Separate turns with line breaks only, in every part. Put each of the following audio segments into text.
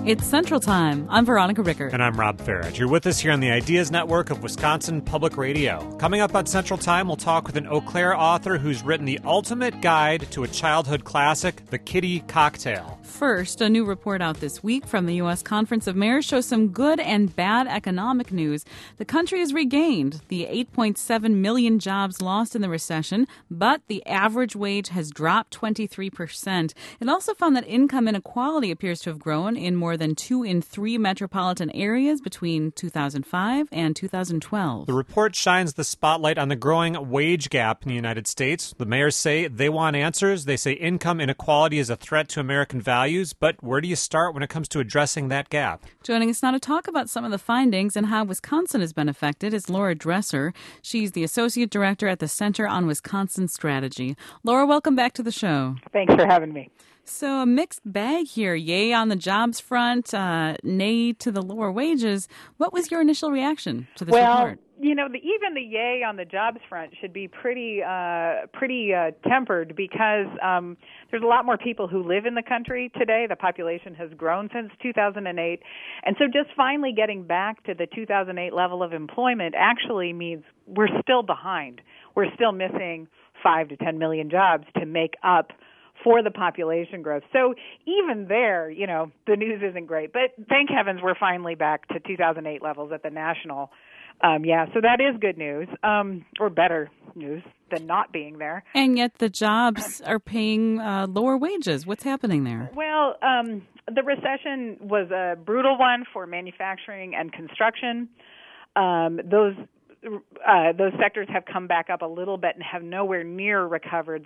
It's Central Time. I'm Veronica Rickert.
And I'm Rob Farage. You're with us here on the Ideas Network of Wisconsin Public Radio. Coming up on Central Time, we'll talk with an Eau Claire author who's written the ultimate guide to a childhood classic, The Kitty Cocktail.
First, a new report out this week from the U.S. Conference of Mayors shows some good and bad economic news. The country has regained the 8.7 million jobs lost in the recession, but the average wage has dropped 23%. It also found that income inequality appears to have grown in more than 2 in 3 metropolitan areas between 2005 and 2012.
The report shines the spotlight on the growing wage gap in the United States. The mayors say they want answers. They say income inequality is a threat to American values, but where do you start when it comes to addressing that gap?
Joining us now to talk about some of the findings and how Wisconsin has been affected is Laura Dresser. She's the Associate Director at the Center on Wisconsin Strategy. Laura, welcome back to the show.
Thanks for having me.
So a mixed bag here. Yay on the jobs front, nay to the lower wages. What was your initial reaction to this report?
You know, even the yay on the jobs front should be pretty tempered because there's a lot more people who live in the country today. The population has grown since 2008. And so just finally getting back to the 2008 level of employment actually means we're still behind. We're still missing 5 to 10 million jobs to make up for the population growth. So even there, you know, the news isn't great. But thank heavens we're finally back to 2008 levels at the national. So that is good news, or better news than not being there.
And yet the jobs are paying lower wages. What's happening there?
Well, the recession was a brutal one for manufacturing and construction. Those sectors have come back up a little bit and have nowhere near recovered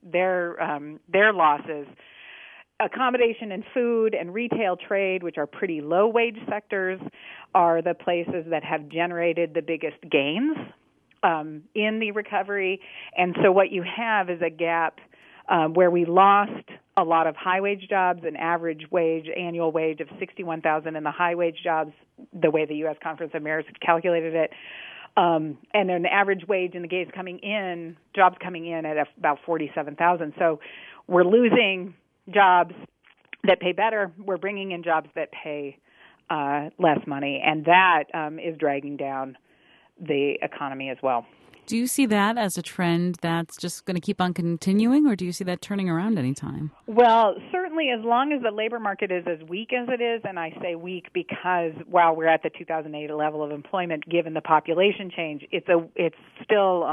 their losses. Accommodation and food and retail trade, which are pretty low-wage sectors, are the places that have generated the biggest gains in the recovery. And so what you have is a gap where we lost a lot of high-wage jobs, an average wage, annual wage of $61,000 in the high-wage jobs, the way the U.S. Conference of Mayors calculated it. And an average wage in the jobs coming in at about $47,000. So we're losing jobs that pay better. We're bringing in jobs that pay less money, and that is dragging down the economy as well.
Do you see that as a trend that's just going to keep on continuing, or do you see that turning around anytime?
Well, certainly as long as the labor market is as weak as it is, and I say weak because while we're at the 2008 level of employment, given the population change, it's still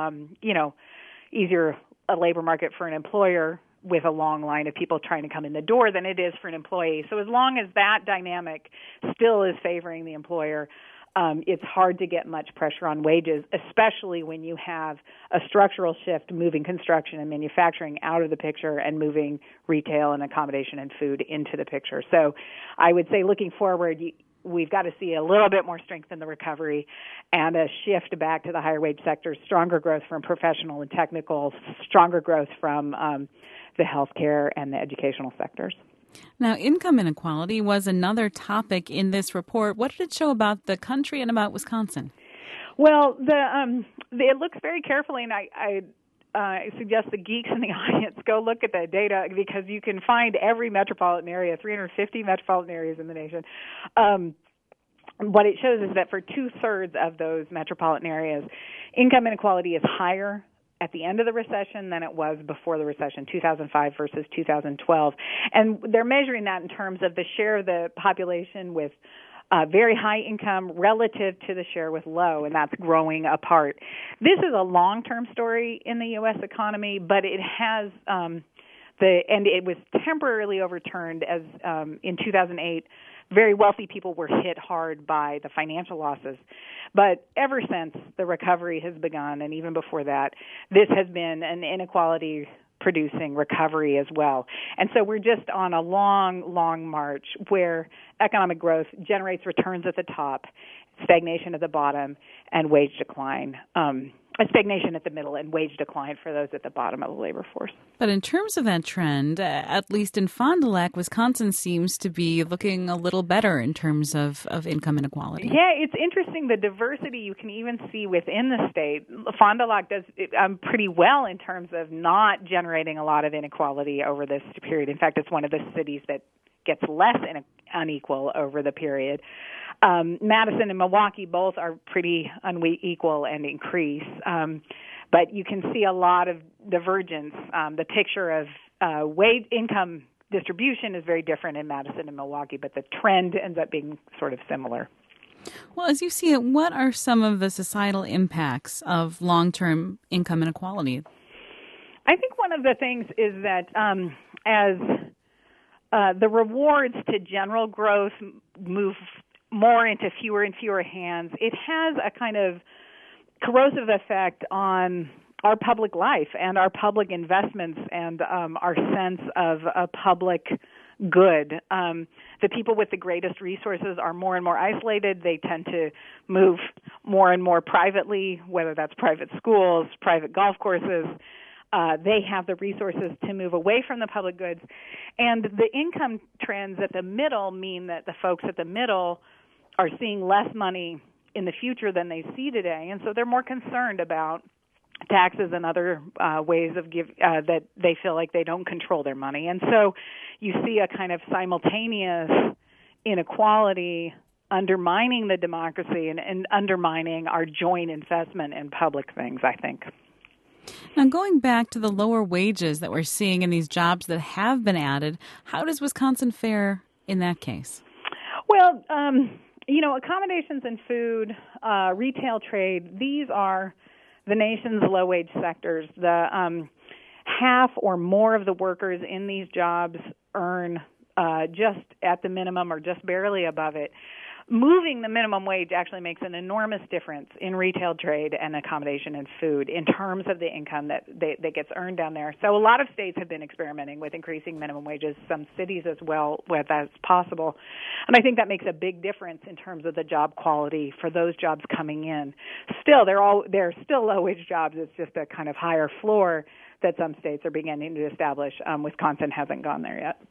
easier a labor market for an employer with a long line of people trying to come in the door than it is for an employee. So as long as that dynamic still is favoring the employer, it's hard to get much pressure on wages, especially when you have a structural shift moving construction and manufacturing out of the picture and moving retail and accommodation and food into the picture. So I would say looking forward, we've got to see a little bit more strength in the recovery and a shift back to the higher wage sectors, stronger growth from professional and technical, stronger growth from the healthcare and the educational sectors.
Now, income inequality was another topic in this report. What did it show about the country and about Wisconsin?
Well, it looks very carefully, and I suggest the geeks in the audience go look at the data because you can find every metropolitan area, 350 metropolitan areas in the nation. What it shows is that for 2/3 of those metropolitan areas, income inequality is higher at the end of the recession than it was before the recession, 2005 versus 2012. And they're measuring that in terms of the share of the population with very high income relative to the share with low, and that's growing apart. This is a long-term story in the U.S. economy, but it has and it was temporarily overturned as in 2008. Very wealthy people were hit hard by the financial losses. But ever since the recovery has begun, and even before that, this has been an inequality-producing recovery as well. And so we're just on a long, long march where economic growth generates returns at the top, stagnation at the bottom, and wage decline. A stagnation at the middle and wage decline for those at the bottom of the labor force.
But in terms of that trend, at least in Fond du Lac, Wisconsin seems to be looking a little better in terms of income inequality.
Yeah, it's interesting the diversity you can even see within the state. Fond du Lac does pretty well in terms of not generating a lot of inequality over this period. In fact, it's one of the cities that gets less unequal over the period. Madison and Milwaukee both are pretty unequal and increase. But you can see a lot of divergence. The picture of wage income distribution is very different in Madison and Milwaukee, but the trend ends up being sort of similar.
Well, as you see it, what are some of the societal impacts of long-term income inequality?
I think one of the things is that as the rewards to general growth move more into fewer and fewer hands, it has a kind of corrosive effect on our public life and our public investments and our sense of a public good. The people with the greatest resources are more and more isolated. They tend to move more and more privately, whether that's private schools, private golf courses. They have the resources to move away from the public goods. And the income trends at the middle mean that the folks at the middle are seeing less money in the future than they see today. And so they're more concerned about taxes and other ways of that they feel like they don't control their money. And so you see a kind of simultaneous inequality undermining the democracy and undermining our joint investment in public things, I think.
Now, going back to the lower wages that we're seeing in these jobs that have been added, how does Wisconsin fare in that case?
Well, accommodations and food, retail trade, these are the nation's low-wage sectors. The half or more of the workers in these jobs earn just at the minimum or just barely above it. Moving the minimum wage actually makes an enormous difference in retail trade and accommodation and food in terms of the income that gets earned down there. So a lot of states have been experimenting with increasing minimum wages, some cities as well, where that's possible. And I think that makes a big difference in terms of the job quality for those jobs coming in. Still, they're still low-wage jobs. It's just a kind of higher floor that some states are beginning to establish. Wisconsin hasn't gone there yet.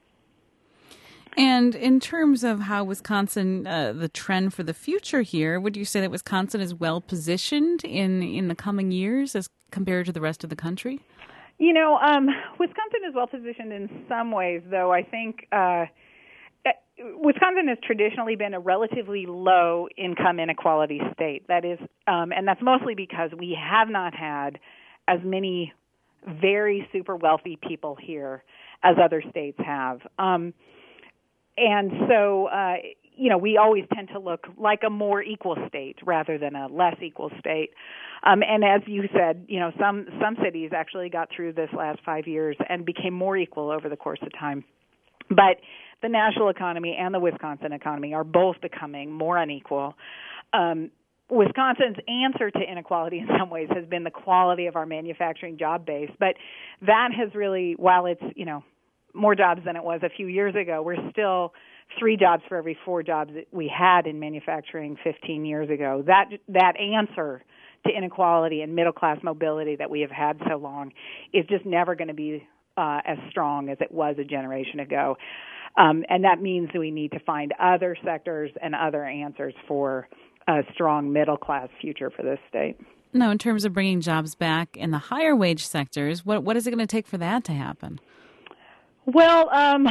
And in terms of how Wisconsin, the trend for the future here, would you say that Wisconsin is well positioned in the coming years as compared to the rest of the country?
Wisconsin is well positioned in some ways, though I think Wisconsin has traditionally been a relatively low income inequality state. That is, and that's mostly because we have not had as many very super wealthy people here as other states have. And so, we always tend to look like a more equal state rather than a less equal state. And as you said, some cities actually got through this last 5 years and became more equal over the course of time. But the national economy and the Wisconsin economy are both becoming more unequal. Wisconsin's answer to inequality in some ways has been the quality of our manufacturing job base. But that has really, while it's, more jobs than it was a few years ago, we're still 3 jobs for every 4 jobs that we had in manufacturing 15 years ago. That answer to inequality and middle-class mobility that we have had so long is just never going to be as strong as it was a generation ago. And that means that we need to find other sectors and other answers for a strong middle-class future for this state.
Now, in terms of bringing jobs back in the higher wage sectors, what is it going to take for that to happen?
Well,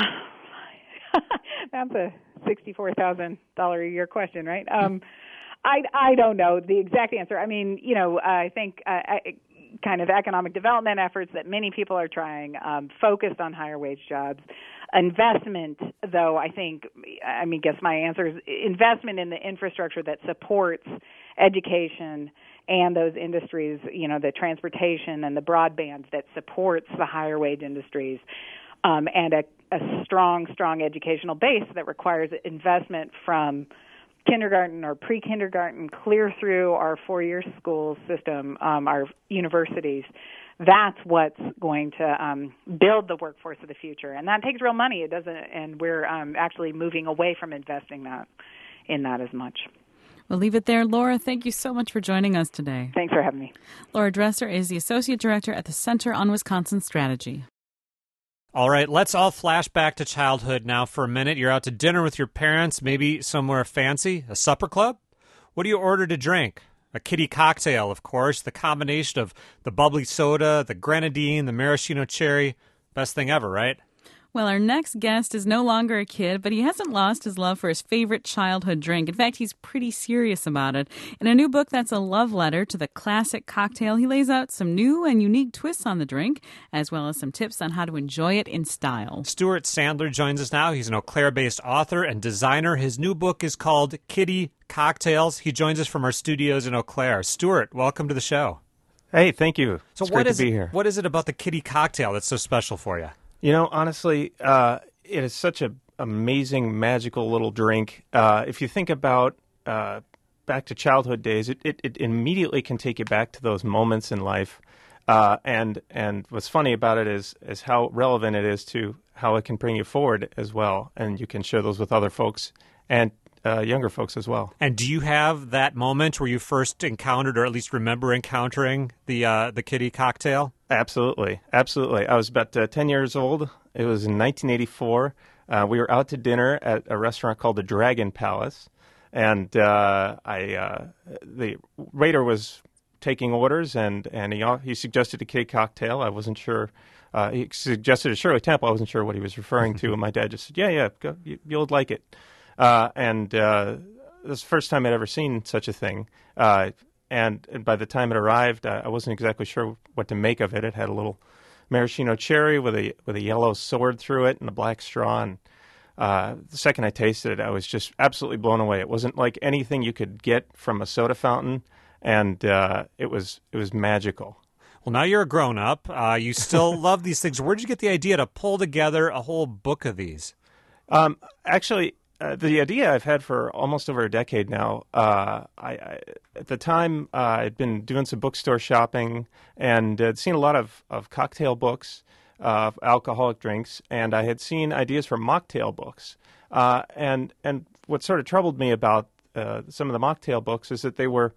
that's a $64,000 a year question, right? I don't know the exact answer. I mean, I think kind of economic development efforts that many people are trying, focused on higher wage jobs. Investment, though, guess my answer is investment in the infrastructure that supports education and those industries, the transportation and the broadband that supports the higher wage industries. And a strong educational base that requires investment from kindergarten or pre-kindergarten clear through our 4-year school system, our universities. That's what's going to build the workforce of the future, and that takes real money. It doesn't, and we're actually moving away from investing in that as much.
We'll leave it there. Laura, thank you so much for joining us today.
Thanks for having me.
Laura Dresser is the Associate Director at the Center on Wisconsin Strategy.
All right, let's all flash back to childhood now for a minute. You're out to dinner with your parents, maybe somewhere fancy, a supper club. What do you order to drink? A kiddie cocktail, of course, the combination of the bubbly soda, the grenadine, the maraschino cherry. Best thing ever, right?
Well, our next guest is no longer a kid, but he hasn't lost his love for his favorite childhood drink. In fact, he's pretty serious about it. In a new book that's a love letter to the classic cocktail, he lays out some new and unique twists on the drink, as well as some tips on how to enjoy it in style.
Stuart Sandler joins us now. He's an Eau Claire-based author and designer. His new book is called Kitty Cocktails. He joins us from our studios in Eau Claire. Stuart, welcome to the show.
Hey, thank you.
So
it's great to be here.
What is it about the Kitty cocktail that's so special for you?
You know, honestly, it is such an amazing, magical little drink. If you think about back to childhood days, it immediately can take you back to those moments in life. And what's funny about it is how relevant it is to how it can bring you forward as well. And you can share those with other folks and younger folks as well.
And do you have that moment where you first encountered, or at least remember encountering, the Kitty cocktail?
Absolutely. I was about 10 years old. It was in 1984. We were out to dinner at a restaurant called the Dragon Palace, and the waiter was taking orders, and he suggested a Kitty cocktail. I wasn't sure. He suggested a Shirley Temple. I wasn't sure what he was referring to, and my dad just said, "Yeah, go, you'll like it." And this was the first time I'd ever seen such a thing. And by the time it arrived, I wasn't exactly sure what to make of it. It had a little maraschino cherry with a yellow sword through it and a black straw. And the second I tasted it, I was just absolutely blown away. It wasn't like anything you could get from a soda fountain, and it was magical.
Well, now you're a grown-up. You still love these things. Where did you get the idea to pull together a whole book of these?
Actually, the idea I've had for almost over a decade now. At the time, I'd been doing some bookstore shopping and had seen a lot of cocktail books of alcoholic drinks, and I had seen ideas for mocktail books. And what sort of troubled me about some of the mocktail books is that they were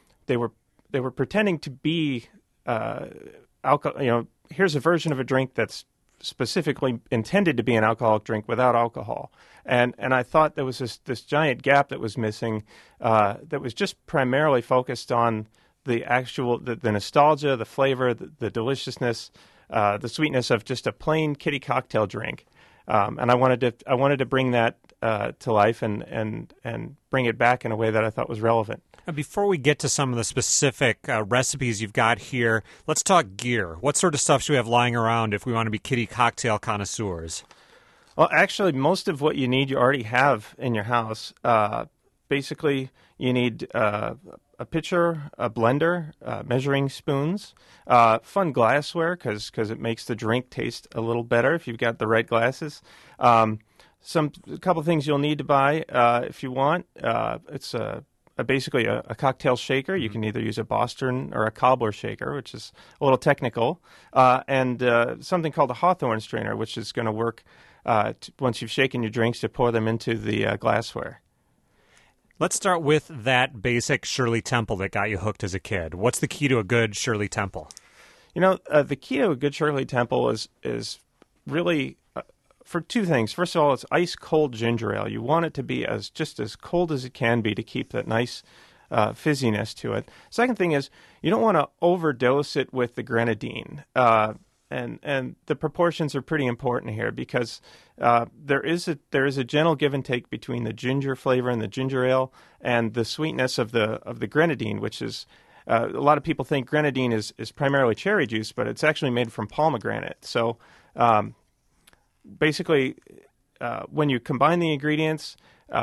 pretending to be alcohol. You know, here's a version of a drink that's specifically intended to be an alcoholic drink without alcohol. And I thought there was this giant gap that was missing that was just primarily focused on the actual, the nostalgia, the flavor, the deliciousness, the sweetness of just a plain Kitty cocktail drink. And I wanted to bring that to life and bring it back in a way that I thought was relevant.
Before we get to some of the specific recipes you've got here, let's talk gear. What sort of stuff should we have lying around if we want to be Kitty cocktail connoisseurs?
Well, actually, most of what you need you already have in your house. Basically, you need a pitcher, a blender, measuring spoons, fun glassware because it makes the drink taste a little better if you've got the right glasses. A couple things you'll need to buy if you want. It's basically a cocktail shaker. You can either use a Boston or a cobbler shaker, which is a little technical, and something called a Hawthorne strainer, which is going to work once you've shaken your drinks to pour them into the glassware.
Let's start with that basic Shirley Temple that got you hooked as a kid. What's the key to a good Shirley Temple?
You know, the key to a good Shirley Temple is really for two things. First of all, it's ice cold ginger ale. You want it to be just as cold as it can be to keep that nice fizziness to it. Second thing is you don't want to overdose it with the grenadine. And the proportions are pretty important here because there is a gentle give and take between the ginger flavor in the ginger ale and the sweetness of the grenadine, which is a lot of people think grenadine is primarily cherry juice, but it's actually made from pomegranate. So basically, when you combine the ingredients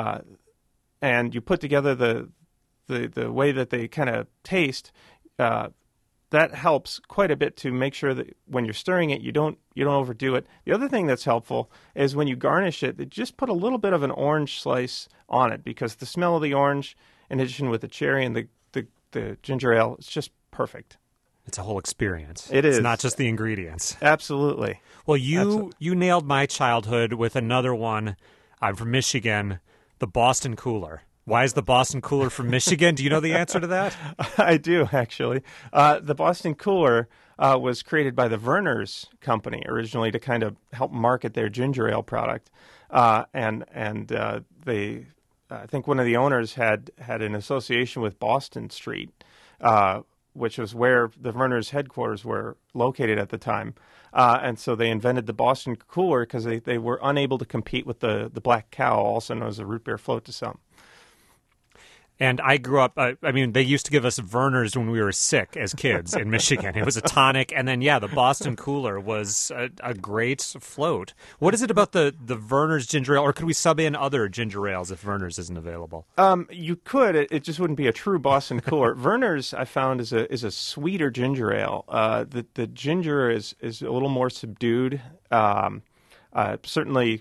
and you put together the way that they kind of taste. That helps quite a bit to make sure that when you're stirring it, you don't overdo it. The other thing that's helpful is when you garnish it, just put a little bit of an orange slice on it because the smell of the orange, in addition with the cherry and the ginger ale, it's just perfect.
It's a whole experience.
It is.
It's not just the ingredients.
Absolutely.
Well, you nailed my childhood with another one. I'm from Michigan, the Boston Cooler. Why is the Boston Cooler from Michigan? Do you know the answer to that?
I do, actually. The Boston Cooler was created by the Vernors Company originally to kind of help market their ginger ale product. And they, I think one of the owners had an association with Boston Street which was where the Vernors headquarters were located at the time. And so they invented the Boston Cooler because they were unable to compete with the Black Cow, also known as the root beer float to some.
And I grew up, they used to give us Vernors when we were sick as kids in Michigan. It was a tonic. And then, the Boston Cooler was a great float. What is it about the Vernors ginger ale, or could we sub in other ginger ales if Vernors isn't available?
You could. It just wouldn't be a true Boston Cooler. Vernors, I found, is a sweeter ginger ale. The ginger is a little more subdued. Certainly,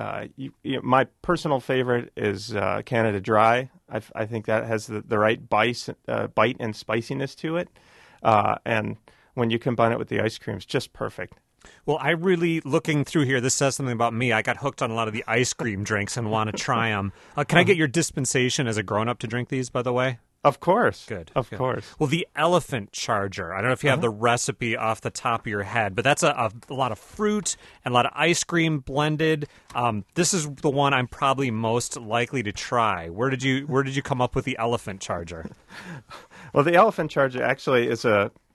my personal favorite is Canada Dry. I think that has the right bite and spiciness to it. And when you combine it with the ice cream, it's just perfect.
Well, I really, looking through here, this says something about me. I got hooked on a lot of the ice cream drinks and want to try them. Can I get your dispensation as a grown-up to drink these, by the way?
Of course.
Good.
Of course.
Well, the Elephant Charger, I don't know if you have the recipe off the top of your head, but that's a lot of fruit and a lot of ice cream blended. This is the one I'm probably most likely to try. Where did you come up with the Elephant Charger?
Well, the Elephant Charger actually is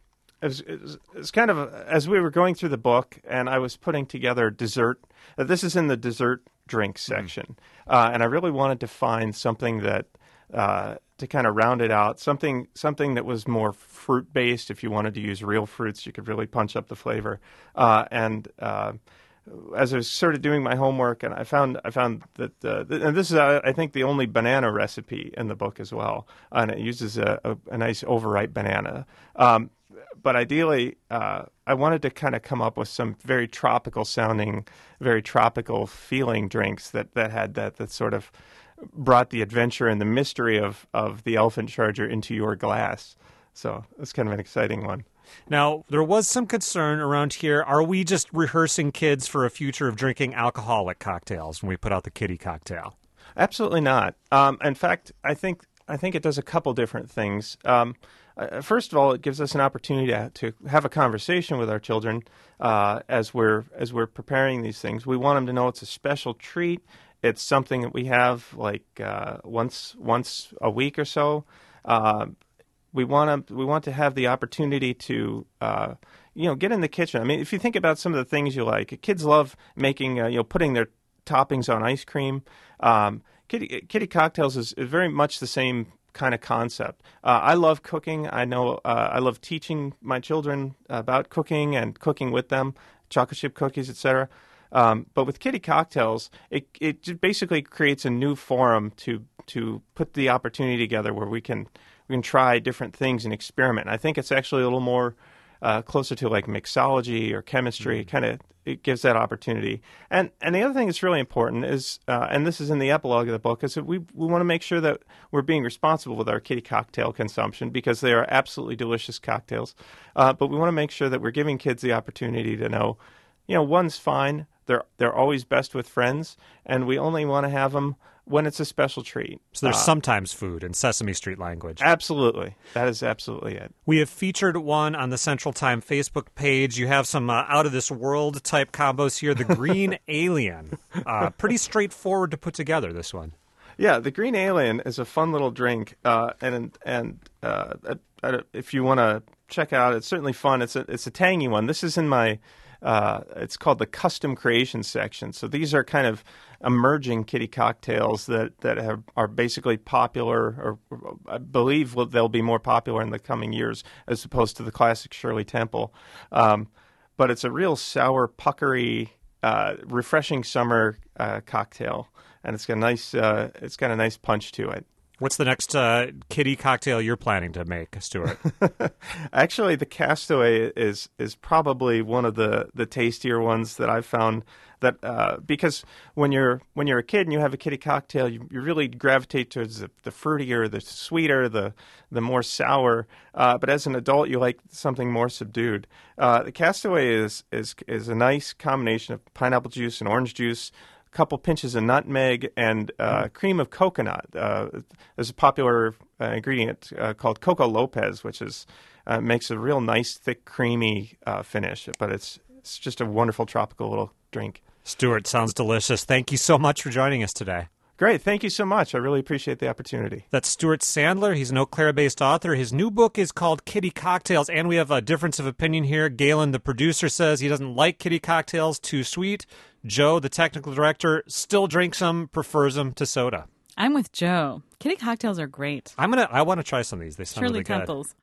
kind of, as we were going through the book and I was putting together dessert, this is in the dessert drink section, and I really wanted to find something that to kind of round it out, something that was more fruit based. If you wanted to use real fruits, you could really punch up the flavor. And as I was sort of doing my homework, and I found that and this is I think the only banana recipe in the book as well, and it uses a nice overripe banana. But ideally, I wanted to kind of come up with some very tropical sounding, very tropical feeling drinks that had that sort of brought the adventure and the mystery of the Elephant Charger into your glass. So it's kind of an exciting one.
Now, there was some concern around here. Are we just rehearsing kids for a future of drinking alcoholic cocktails when we put out the kiddie cocktail?
Absolutely not. In fact, I think it does a couple different things. First of all, it gives us an opportunity to have a conversation with our children as we're preparing these things. We want them to know it's a special treat. It's something that we have like once a week or so. We want to have the opportunity to get in the kitchen. I mean, if you think about some of the things you like, kids love making putting their toppings on ice cream. Kiddie cocktails is very much the same kind of concept. I love cooking. I know I love teaching my children about cooking and cooking with them, chocolate chip cookies, etc. But with kiddie cocktails, it basically creates a new forum to put the opportunity together where we can try different things and experiment. And I think it's actually a little more closer to like mixology or chemistry. It gives that opportunity. And the other thing that's really important is, and this is in the epilogue of the book, is that we want to make sure that we're being responsible with our kiddie cocktail consumption because they are absolutely delicious cocktails. But we want to make sure that we're giving kids the opportunity to know, one's fine. They're always best with friends, and we only want to have them when it's a special treat.
So there's sometimes food in Sesame Street language.
Absolutely. That is absolutely it.
We have featured one on the Central Time Facebook page. You have some out-of-this-world type combos here. The Green Alien. Pretty straightforward to put together, this one.
Yeah, the Green Alien is a fun little drink, and if you want to check it out, it's certainly fun. It's a tangy one. This is in my... it's called the custom creation section. So these are kind of emerging kiddie cocktails that are basically popular, or I believe they'll be more popular in the coming years as opposed to the classic Shirley Temple. But it's a real sour, puckery, refreshing summer cocktail, and it's got a nice punch to it.
What's the next kiddie cocktail you're planning to make, Stuart?
Actually, the Castaway is probably one of the tastier ones that I've found. That because when you're a kid and you have a kiddie cocktail, you really gravitate towards the fruitier, the sweeter, the more sour. But as an adult, you like something more subdued. The Castaway is a nice combination of pineapple juice and orange juice, couple pinches of nutmeg, and cream of coconut. There's a popular ingredient called Coco Lopez, which makes a real nice, thick, creamy finish. But it's just a wonderful tropical little drink.
Stuart, sounds delicious. Thank you so much for joining us today.
Great. Thank you so much. I really appreciate the opportunity.
That's Stuart Sandler. He's an Eau Claire-based author. His new book is called Kitty Cocktails, and we have a difference of opinion here. Galen, the producer, says he doesn't like kitty cocktails, too sweet. Joe, the technical director, still drinks them, prefers them to soda.
I'm with Joe. Kitty cocktails are great.
I want to try some of these. They sound
Shirley
really good.
Temples.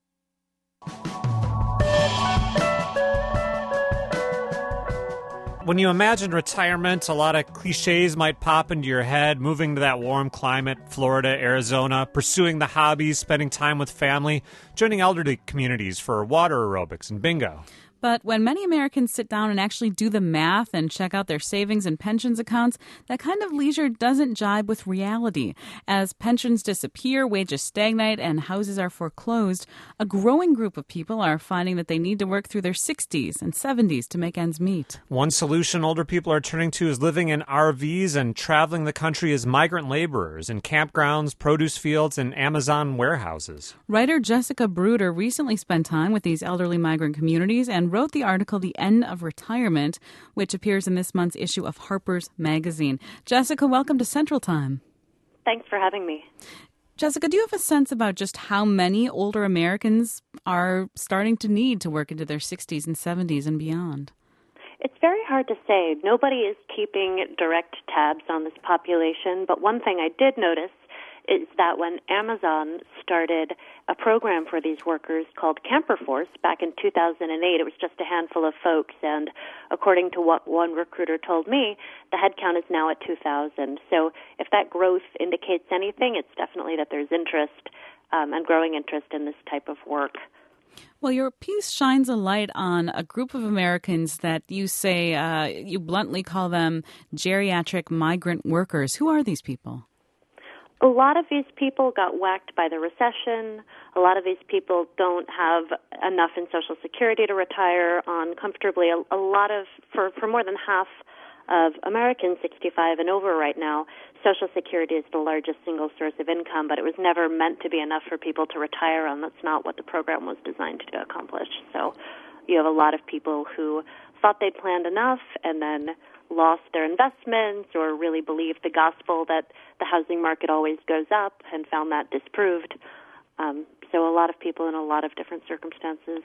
When you imagine retirement, a lot of cliches might pop into your head. Moving to that warm climate, Florida, Arizona, pursuing the hobbies, spending time with family, joining elderly communities for water aerobics and bingo.
But when many Americans sit down and actually do the math and check out their savings and pensions accounts, that kind of leisure doesn't jibe with reality. As pensions disappear, wages stagnate, and houses are foreclosed, a growing group of people are finding that they need to work through their 60s and 70s to make ends meet.
One solution older people are turning to is living in RVs and traveling the country as migrant laborers in campgrounds, produce fields, and Amazon warehouses.
Writer Jessica Bruder recently spent time with these elderly migrant communities and wrote the article The End of Retirement, which appears in this month's issue of Harper's Magazine. Jessica, welcome to Central Time.
Thanks for having me.
Jessica, do you have a sense about just how many older Americans are starting to need to work into their 60s and 70s and beyond?
It's very hard to say. Nobody is keeping direct tabs on this population, but one thing I did notice is that when Amazon started a program for these workers called Camper Force back in 2008, it was just a handful of folks, and according to what one recruiter told me, the headcount is now at 2,000. So if that growth indicates anything, it's definitely that there's interest and growing interest in this type of work.
Well, your piece shines a light on a group of Americans that you say, you bluntly call them geriatric migrant workers. Who are these people?
A lot of these people got whacked by the recession. A lot of these people don't have enough in Social Security to retire on comfortably. A lot of, for more than half of Americans 65 and over right now, Social Security is the largest single source of income, but it was never meant to be enough for people to retire on. That's not what the program was designed to accomplish. So you have a lot of people who thought they'd planned enough and then lost their investments or really believed the gospel that the housing market always goes up and found that disproved. So a lot of people in a lot of different circumstances.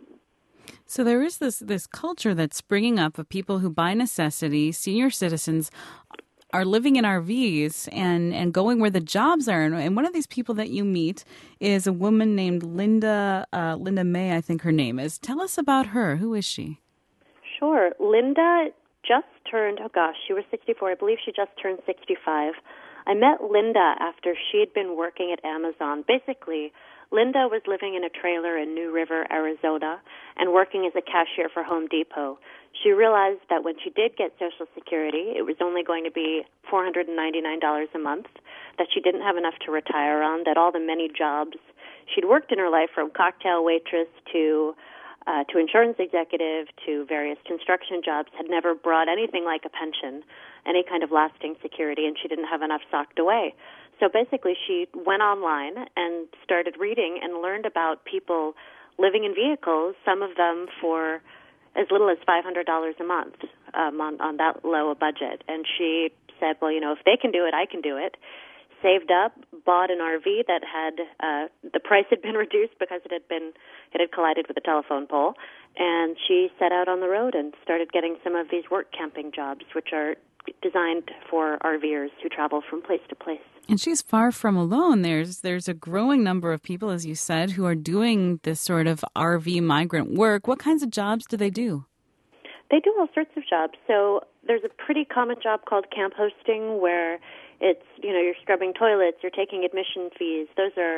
So there is this culture that's springing up of people who, by necessity, senior citizens, are living in RVs and going where the jobs are. And one of these people that you meet is a woman named Linda May, I think her name is. Tell us about her. Who is she?
Sure. Linda just turned, she was 64. I believe she just turned 65. I met Linda after she had been working at Amazon. Basically, Linda was living in a trailer in New River, Arizona, and working as a cashier for Home Depot. She realized that when she did get Social Security, it was only going to be $499 a month, that she didn't have enough to retire on, that all the many jobs she'd worked in her life, from cocktail waitress to insurance executive to various construction jobs, had never brought anything like a pension, any kind of lasting security, and she didn't have enough socked away. So basically she went online and started reading and learned about people living in vehicles, some of them for as little as $500 a month on that low a budget. And she said, well, if they can do it, I can do it. Saved up, bought an RV that had the price had been reduced because it had collided with a telephone pole, and she set out on the road and started getting some of these work camping jobs, which are designed for RVers who travel from place to place.
And she's far from alone. There's a growing number of people, as you said, who are doing this sort of RV migrant work. What kinds of jobs do they do?
They do all sorts of jobs. So there's a pretty common job called camp hosting, where it's, you're scrubbing toilets, you're taking admission fees. Those are,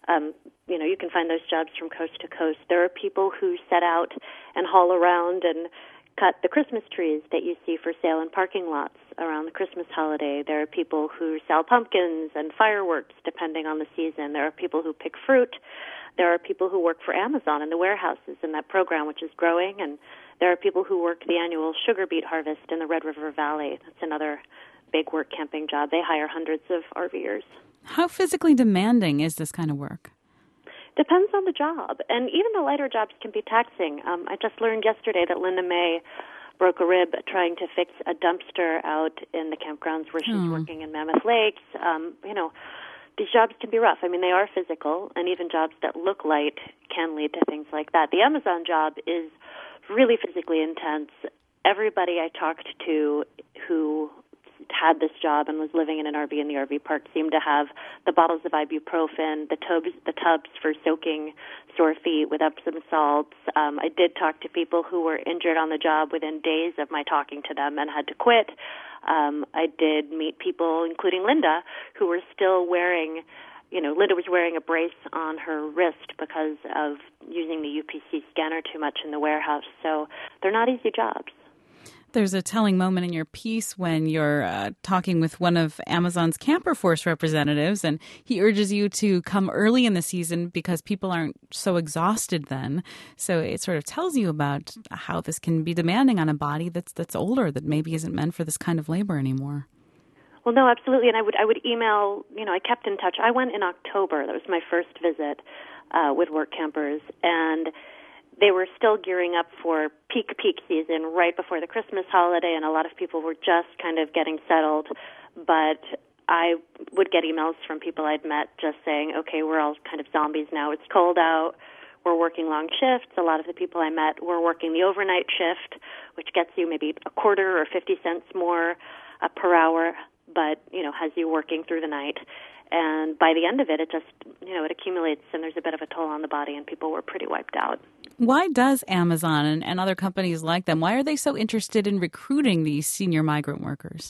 you can find those jobs from coast to coast. There are people who set out and haul around and cut the Christmas trees that you see for sale in parking lots around the Christmas holiday. There are people who sell pumpkins and fireworks, depending on the season. There are people who pick fruit. There are people who work for Amazon in the warehouses in that program, which is growing. And there are people who work the annual sugar beet harvest in the Red River Valley. That's another big work camping job. They hire hundreds of RVers.
How physically demanding is this kind of work?
Depends on the job, and even the lighter jobs can be taxing. I just learned yesterday that Linda May broke a rib trying to fix a dumpster out in the campgrounds where she's working in Mammoth Lakes. These jobs can be rough. I mean, they are physical, and even jobs that look light can lead to things like that. The Amazon job is really physically intense. Everybody I talked to who had this job and was living in an RV in the RV park seemed to have the bottles of ibuprofen, the tubs for soaking sore feet with Epsom salts. I did talk to people who were injured on the job within days of my talking to them and had to quit. I did meet people, including Linda, who were still wearing, Linda was wearing a brace on her wrist because of using the UPC scanner too much in the warehouse. So they're not easy jobs.
There's a telling moment in your piece when you're talking with one of Amazon's Camper Force representatives, and he urges you to come early in the season because people aren't so exhausted then. So it sort of tells you about how this can be demanding on a body that's older, that maybe isn't meant for this kind of labor anymore.
Well, no, absolutely. And I would email, I kept in touch. I went in October. That was my first visit with work campers, and they were still gearing up for peak season right before the Christmas holiday, and a lot of people were just kind of getting settled. But I would get emails from people I'd met just saying, okay, we're all kind of zombies now. It's cold out. We're working long shifts. A lot of the people I met were working the overnight shift, which gets you maybe a quarter or 50 cents more per hour, but, has you working through the night. And by the end of it, it just, it accumulates, and there's a bit of a toll on the body, and people were pretty wiped out.
Why does Amazon and other companies like them, why are they so interested in recruiting these senior migrant workers?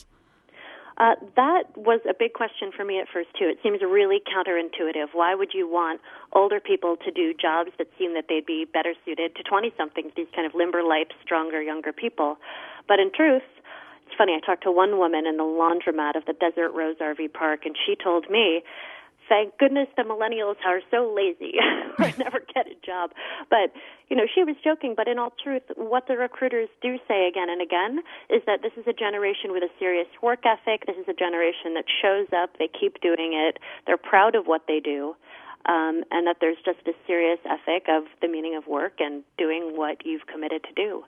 That was a big question for me at first, too. It seems really counterintuitive. Why would you want older people to do jobs that seem that they'd be better suited to 20-somethings, these kind of limber life, stronger, younger people? But in truth, it's funny, I talked to one woman in the laundromat of the Desert Rose RV Park, and she told me, thank goodness the millennials are so lazy or never get a job. But, she was joking, but in all truth, what the recruiters do say again and again is that this is a generation with a serious work ethic. This is a generation that shows up. They keep doing it. They're proud of what they do. And that there's just a serious ethic of the meaning of work and doing what you've committed to do.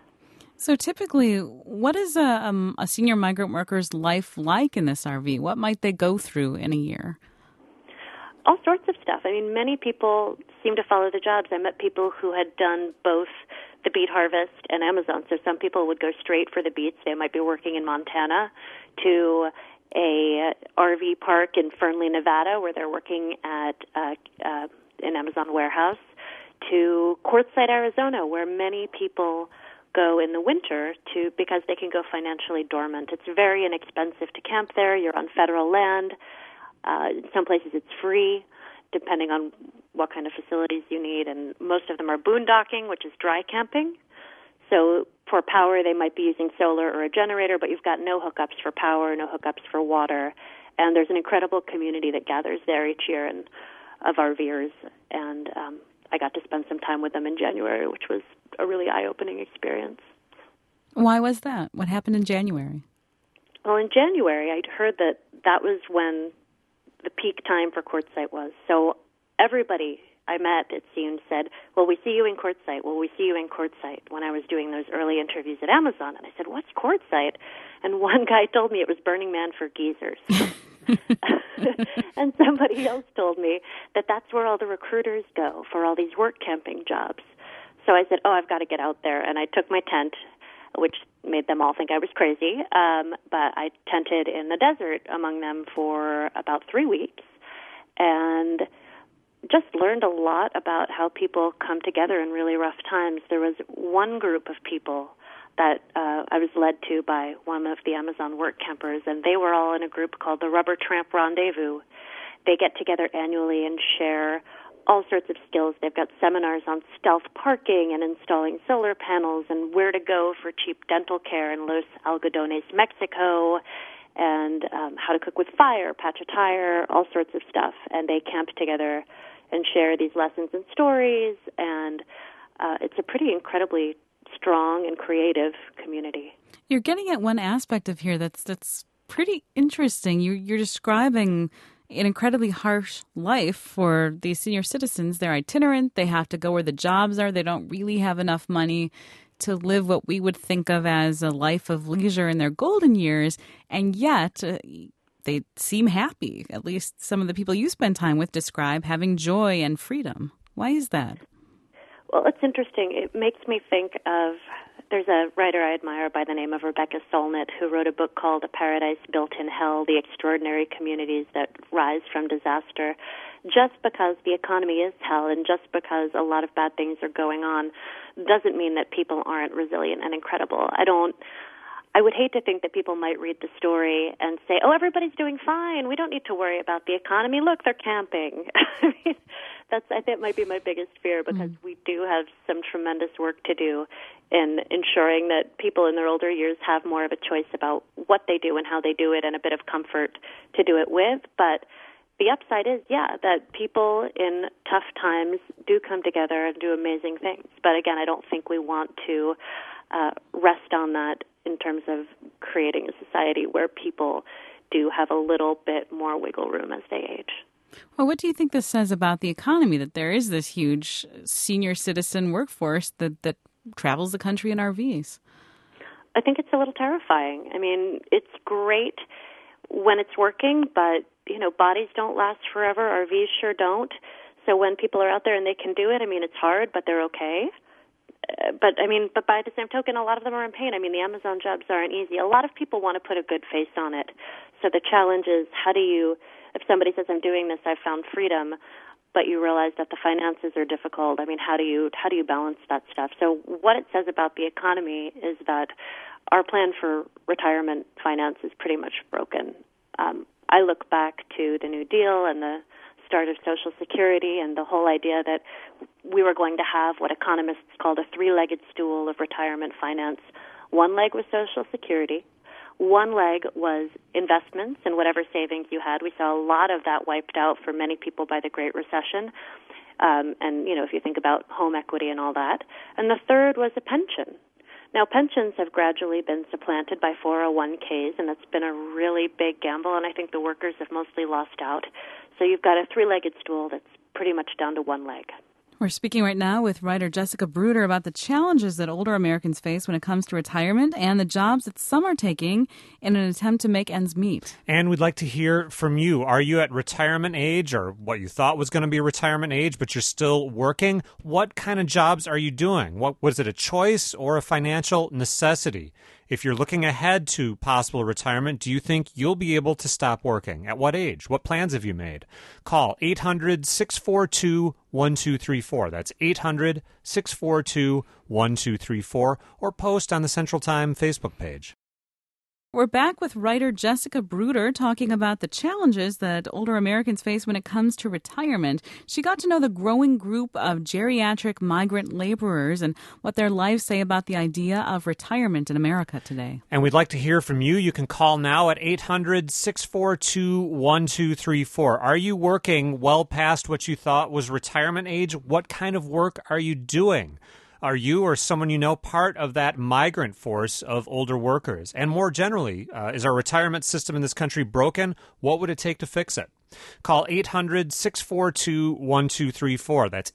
So typically, what is a senior migrant worker's life like in this RV? What might they go through in a year?
All sorts of stuff. I mean, many people seem to follow the jobs. I met people who had done both the beet harvest and Amazon. So some people would go straight for the beets. They might be working in Montana to a RV park in Fernley, Nevada, where they're working at an Amazon warehouse, to Quartzsite, Arizona, where many people go in the winter because they can go financially dormant. It's very inexpensive to camp there. You're on federal land. In some places it's free, depending on what kind of facilities you need, and most of them are boondocking, which is dry camping. So for power, they might be using solar or a generator, but you've got no hookups for power, no hookups for water, and there's an incredible community that gathers there each year of RVers, and I got to spend some time with them in January, which was a really eye-opening experience.
Why was that? What happened in January?
Well, in January, I'd heard that was when the peak time for Quartzsite was. So everybody I met, it seemed, said, well, we see you in Quartzsite. Well, we see you in Quartzsite, when I was doing those early interviews at Amazon. And I said, what's Quartzsite? And one guy told me it was Burning Man for geezers. And somebody else told me that that's where all the recruiters go for all these work camping jobs. So I said, I've got to get out there. And I took my tent, which made them all think I was crazy. But I tented in the desert among them for about 3 weeks and just learned a lot about how people come together in really rough times. There was one group of people that I was led to by one of the Amazon work campers, and they were all in a group called the Rubber Tramp Rendezvous. They get together annually and share all sorts of skills. They've got seminars on stealth parking and installing solar panels and where to go for cheap dental care in Los Algodones, Mexico, and how to cook with fire, patch a tire, all sorts of stuff. And they camp together and share these lessons and stories, and it's a pretty incredibly strong and creative community.
You're getting at one aspect of here that's pretty interesting. You're describing an incredibly harsh life for these senior citizens. They're itinerant. They have to go where the jobs are. They don't really have enough money to live what we would think of as a life of leisure in their golden years, and yet they seem happy. At least some of the people you spend time with describe having joy and freedom. Why is that?
Well, it's interesting. It makes me think of, there's a writer I admire by the name of Rebecca Solnit who wrote a book called A Paradise Built in Hell, The Extraordinary Communities That Rise from Disaster. Just because the economy is hell and just because a lot of bad things are going on doesn't mean that people aren't resilient and incredible. I would hate to think that people might read the story and say, oh, everybody's doing fine. We don't need to worry about the economy. Look, they're camping. I mean, I think might be my biggest fear, because we do have some tremendous work to do in ensuring that people in their older years have more of a choice about what they do and how they do it, and a bit of comfort to do it with. But the upside is, that people in tough times do come together and do amazing things. But again, I don't think we want to rest on that in terms of creating a society where people do have a little bit more wiggle room as they age.
Well, what do you think this says about the economy, that there is this huge senior citizen workforce that travels the country in RVs?
I think it's a little terrifying. I mean, it's great when it's working, but, bodies don't last forever. RVs sure don't. So when people are out there and they can do it, it's hard, but they're okay. But by the same token, a lot of them are in pain. The Amazon jobs aren't easy. A lot of people want to put a good face on it. So the challenge is, if somebody says, I'm doing this, I've found freedom, but you realize that the finances are difficult, how do you balance that stuff? So what it says about the economy is that our plan for retirement finance is pretty much broken. I look back to the New Deal and the start of Social Security and the whole idea that we were going to have what economists called a three-legged stool of retirement finance. One leg was Social Security. One leg was investments and whatever savings you had. We saw a lot of that wiped out for many people by the Great Recession. If you think about home equity and all that. And the third was a pension. Now, pensions have gradually been supplanted by 401ks, and that's been a really big gamble, and I think the workers have mostly lost out. So you've got a three-legged stool that's pretty much down to one leg.
We're speaking right now with writer Jessica Bruder about the challenges that older Americans face when it comes to retirement and the jobs that some are taking in an attempt to make ends meet.
And we'd like to hear from you. Are you at retirement age, or what you thought was going to be retirement age, but you're still working? What kind of jobs are you doing? Was it a choice or a financial necessity? If you're looking ahead to possible retirement, do you think you'll be able to stop working? At what age? What plans have you made? Call 800-642-1234. That's 800-642-1234, or post on the Central Time Facebook page.
We're back with writer Jessica Bruder talking about the challenges that older Americans face when it comes to retirement. She got to know the growing group of geriatric migrant laborers and what their lives say about the idea of retirement in America today.
And we'd like to hear from you. You can call now at 800-642-1234. Are you working well past what you thought was retirement age? What kind of work are you doing? Are you or someone you know part of that migrant force of older workers? And more generally, is our retirement system in this country broken? What would it take to fix it? Call 800-642-1234. That's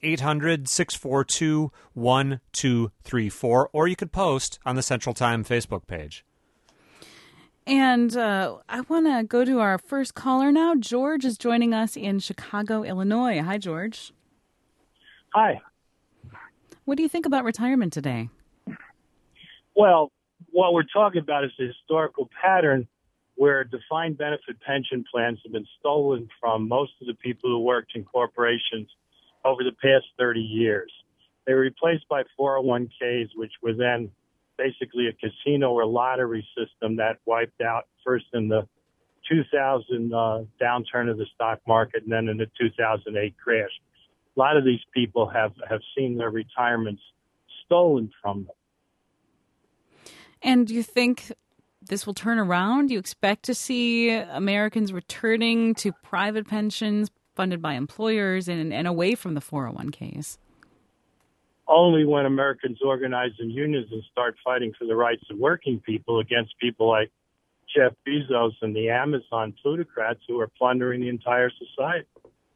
800-642-1234. Or you could post on the Central Time Facebook page.
And I want to go to our first caller now. George is joining us in Chicago, Illinois. Hi, George.
Hi.
What do you think about retirement today?
Well, what we're talking about is the historical pattern where defined benefit pension plans have been stolen from most of the people who worked in corporations over the past 30 years. They were replaced by 401ks, which were then basically a casino or lottery system that wiped out first in the 2000 downturn of the stock market and then in the 2008 crash. A lot of these people have seen their retirements stolen from them.
And do you think this will turn around? Do you expect to see Americans returning to private pensions funded by employers and away from the 401ks?
Only when Americans organize in unions and start fighting for the rights of working people against people like Jeff Bezos and the Amazon plutocrats who are plundering the entire society.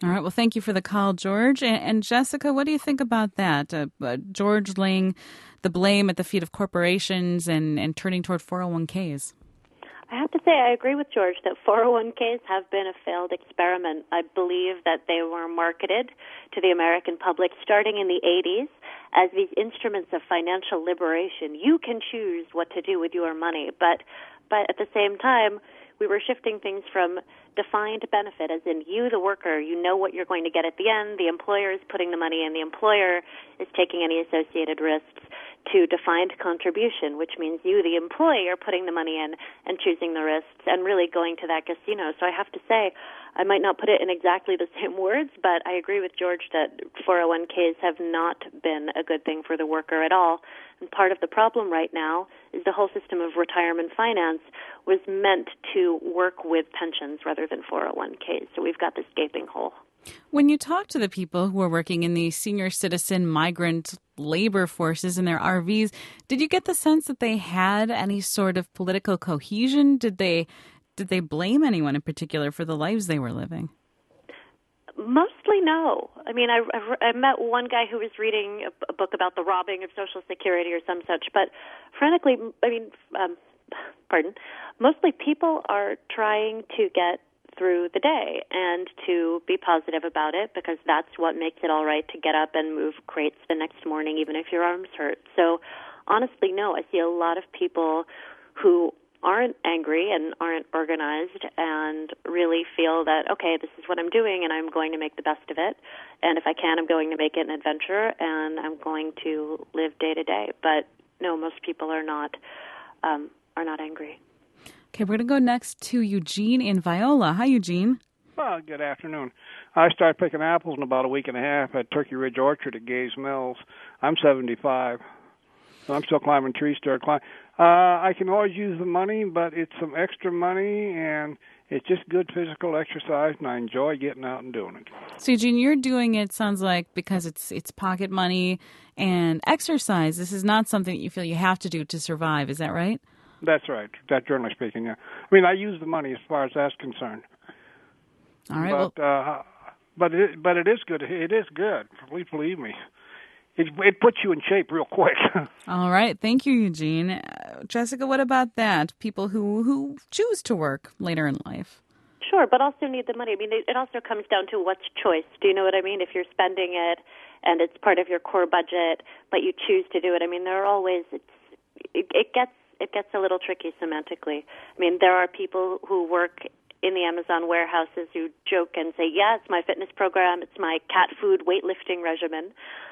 All right. Well, thank you for the call, George. And Jessica, what do you think about that? George laying the blame at the feet of corporations and turning toward 401ks.
I have to say I agree with George that 401ks have been a failed experiment. I believe that they were marketed to the American public starting in the 80s as these instruments of financial liberation. You can choose what to do with your money, but at the same time, we were shifting things from defined benefit, as in you, the worker, you know what you're going to get at the end, the employer is putting the money in, the employer is taking any associated risks, to defined contribution, which means you, the employee, are putting the money in and choosing the risks and really going to that casino. So I have to say, I might not put it in exactly the same words, but I agree with George that 401ks have not been a good thing for the worker at all. And part of the problem right now is the whole system of retirement finance was meant to work with pensions rather than 401ks. So we've got this gaping hole.
When you talk to the people who are working in the senior citizen migrant labor forces in their RVs, did you get the sense that they had any sort of political cohesion? Did they blame anyone in particular for the lives they were living?
Mostly no. I mean, I met one guy who was reading a book about the robbing of Social Security or some such, but frankly, mostly people are trying to get through the day and to be positive about it because that's what makes it all right to get up and move crates the next morning even if your arms hurt. So honestly, no, I see a lot of people who aren't angry and aren't organized and really feel that, okay, this is what I'm doing and I'm going to make the best of it. And if I can, I'm going to make it an adventure and I'm going to live day to day. But no, most people are not angry.
Okay, we're going to go next to Eugene in Viola. Hi, Eugene.
Well, good afternoon. I started picking apples in about a week and a half at Turkey Ridge Orchard at Gays Mills. I'm 75, so I'm still climbing trees. I can always use the money, but it's some extra money, and it's just good physical exercise, and I enjoy getting out and doing it.
So, Eugene, you're doing it, sounds like, because it's pocket money and exercise. This is not something that you feel you have to do to survive. Is that right?
That's right. That generally speaking, yeah. I mean, I use the money as far as that's concerned.
All right.
But it is good. It is good. Please believe me. It puts you in shape real quick.
All right. Thank you, Eugene. Jessica, what about that? People who choose to work later in life.
Sure, but also need the money. I mean, it also comes down to what's choice. Do you know what I mean? If you're spending it and it's part of your core budget, but you choose to do it, I mean, there are always it gets a little tricky semantically. I mean, there are people who work in the Amazon warehouses who joke and say, yeah, it's my fitness program, it's my cat food weightlifting regimen.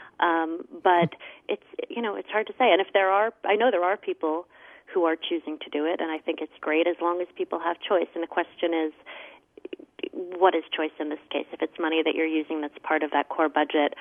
But it's hard to say. And I know there are people who are choosing to do it, and I think it's great as long as people have choice. And the question is, what is choice in this case? If it's money that you're using that's part of that core budget,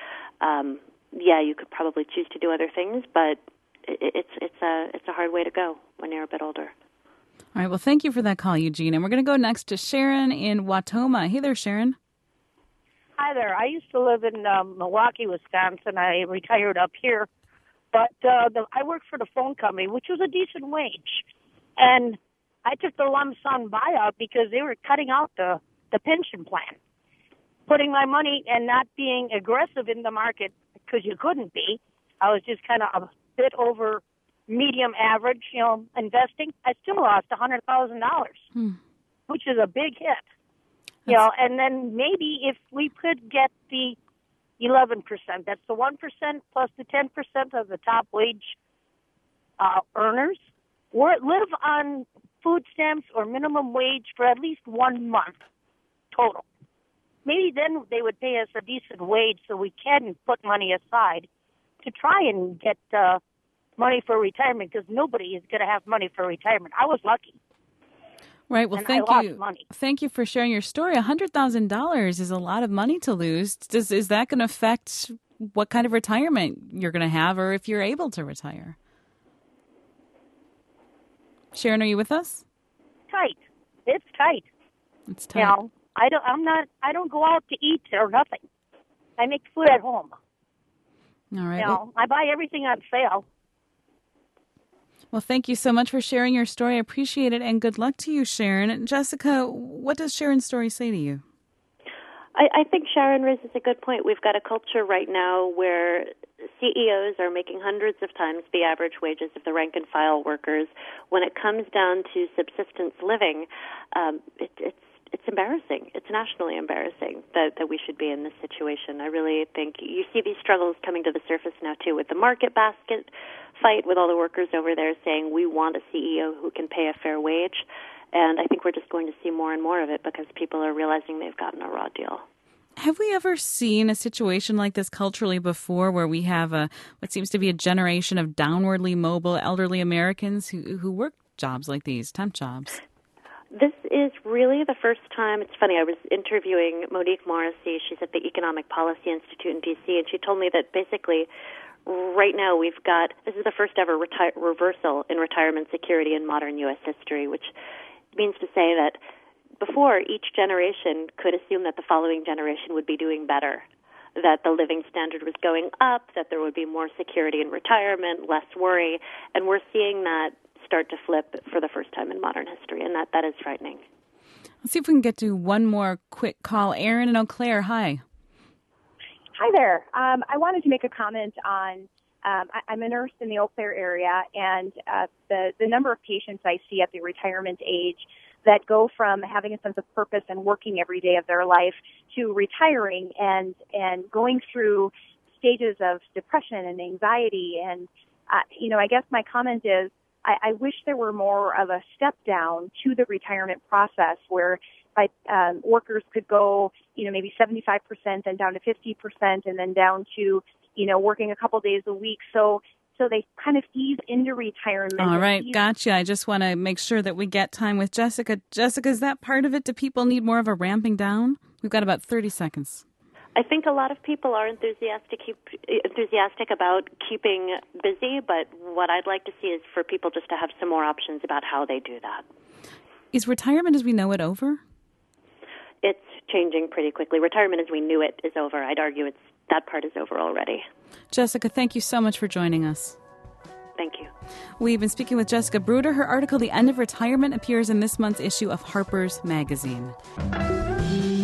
you could probably choose to do other things, but it's a hard way to go when you're a bit older.
All right. Well, thank you for that call, Eugene. And we're going to go next to Sharon in Wautoma. Hey there, Sharon.
Hi there. I used to live in Milwaukee, Wisconsin. I retired up here. But I worked for the phone company, which was a decent wage. And I took the lump sum buyout because they were cutting out the pension plan, putting my money and not being aggressive in the market because you couldn't be. I was just kind of a bit over medium average, investing. I still lost $100,000, which is a big hit. And then maybe if we could get the 11%, that's the 1% plus the 10% of the top wage earners, or live on food stamps or minimum wage for at least 1 month total. Maybe then they would pay us a decent wage so we can put money aside to try and get money for retirement, because nobody is going to have money for retirement. I was lucky.
Right. Well, thank you. Thank you for sharing your story. $100,000 is a lot of money to lose. Is that going to affect what kind of retirement you're going to have, or if you're able to retire? Sharon, are you with us?
Tight. It's tight.
It's tight.
I don't go out to eat or nothing. I make food at home.
All right.
I buy everything on sale.
Well, thank you so much for sharing your story. I appreciate it, and good luck to you, Sharon. Jessica, what does Sharon's story say to you?
I think Sharon raises a good point. We've got a culture right now where CEOs are making hundreds of times the average wages of the rank and file workers. When it comes down to subsistence living, it's embarrassing. It's nationally embarrassing that we should be in this situation. I really think you see these struggles coming to the surface now, too, with the market basket fight, with all the workers over there saying we want a CEO who can pay a fair wage. And I think we're just going to see more and more of it because people are realizing they've gotten a raw deal.
Have we ever seen a situation like this culturally before, where we have what seems to be a generation of downwardly mobile elderly Americans who work jobs like these, temp jobs?
This is really the first time. It's funny, I was interviewing Monique Morrissey. She's at the Economic Policy Institute in D.C., and she told me that basically right now this is the first ever reversal in retirement security in modern U.S. history, which means to say that before, each generation could assume that the following generation would be doing better, that the living standard was going up, that there would be more security in retirement, less worry, and we're seeing that start to flip for the first time in modern history, and that is frightening.
Let's see if we can get to one more quick call. Erin in Eau Claire, hi.
Hi there. I wanted to make a comment on, I'm a nurse in the Eau Claire area, and the number of patients I see at the retirement age that go from having a sense of purpose and working every day of their life to retiring and going through stages of depression and anxiety. And, I guess my comment is I wish there were more of a step down to the retirement process where workers could go, maybe 75% and down to 50% and then down to, working a couple days a week. So they kind of ease into retirement.
All right, gotcha. I just want to make sure that we get time with Jessica. Jessica, is that part of it? Do people need more of a ramping down? We've got about 30 seconds.
I think a lot of people are enthusiastic about keeping busy, but what I'd like to see is for people just to have some more options about how they do that.
Is retirement as we know it over?
It's changing pretty quickly. Retirement as we knew it is over. I'd argue that part is over already.
Jessica, thank you so much for joining us.
Thank you.
We've been speaking with Jessica Bruder. Her article, The End of Retirement, appears in this month's issue of Harper's Magazine.